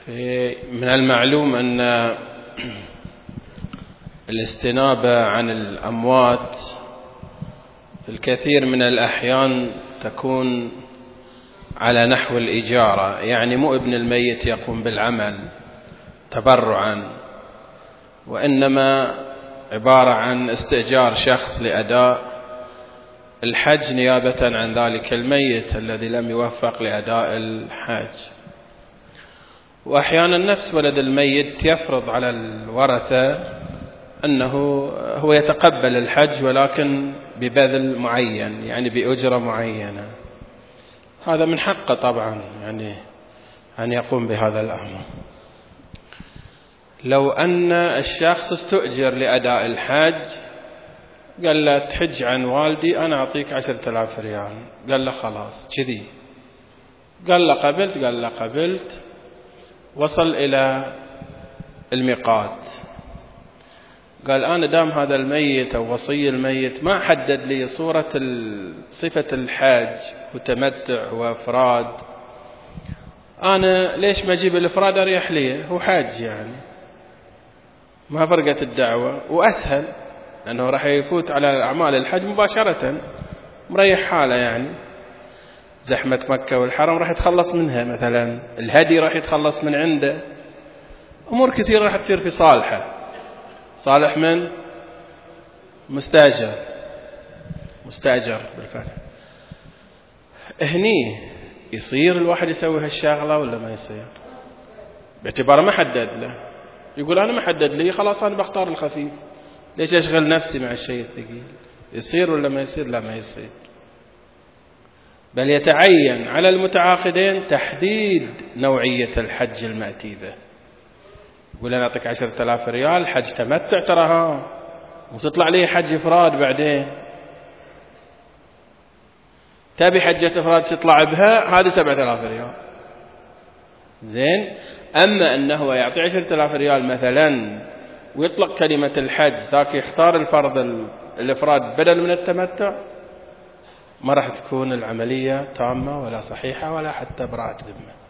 من المعلوم أن الاستنابة عن الأموات في الكثير من الأحيان تكون على نحو الإجارة، يعني مو ابن الميت يقوم بالعمل تبرعا، وإنما عبارة عن استئجار شخص لأداء الحج نيابة عن ذلك الميت الذي لم يوفق لأداء الحج. وأحيانا نفس ولد الميت يفرض على الورثة أنه هو يتقبل الحج ولكن ببذل معين، يعني بأجرة معينة. هذا من حقه طبعا يعني أن يقوم بهذا الأمر. لو أن الشخص استؤجر لأداء الحج، قال له تحج عن والدي أنا أعطيك 10,000 ريال، قال له خلاص كذي، قال له قبلت، قال له قبلت. وصل إلى الميقات، قال أنا دام هذا الميت أو وصي الميت ما حدد لي صفة الحاج وتمتع وإفراد، أنا ليش ما أجيب الإفراد أريح لي، هو حاج يعني ما فرقت الدعوة وأسهل، لأنه راح يفوت على أعمال الحج مباشرة مريح حاله، يعني زحمة مكة والحرم راح يتخلص منها، مثلا الهدي راح يتخلص من عنده، أمور كثيرة راح تصير في صالحه. صالح من مستأجر بالفتح. هني يصير الواحد يسوي هالشغلة ولا ما يصير؟ باعتباره ما حدد له، يقول أنا ما حدد لي خلاص أنا بختار الخفيف، ليش أشغل نفسي مع الشيء الثقيل؟ يصير ولا ما يصير؟ لا ما يصير، بل يتعين على المتعاقدين تحديد نوعية الحج المأتيبة. يقول أنا أعطيك 10,000 ريال حج تمتع تراها، وتطلع لي حج إفراد بعدين، تبي حجة إفراد تطلع بها هذه 7,000 ريال زين. أما أنه يعطي 10,000 ريال مثلا ويطلق كلمة الحج، ذاك يختار الفرض الإفراد بدل من التمتع، ما راح تكون العملية تامة ولا صحيحة ولا حتى براءة ذمة.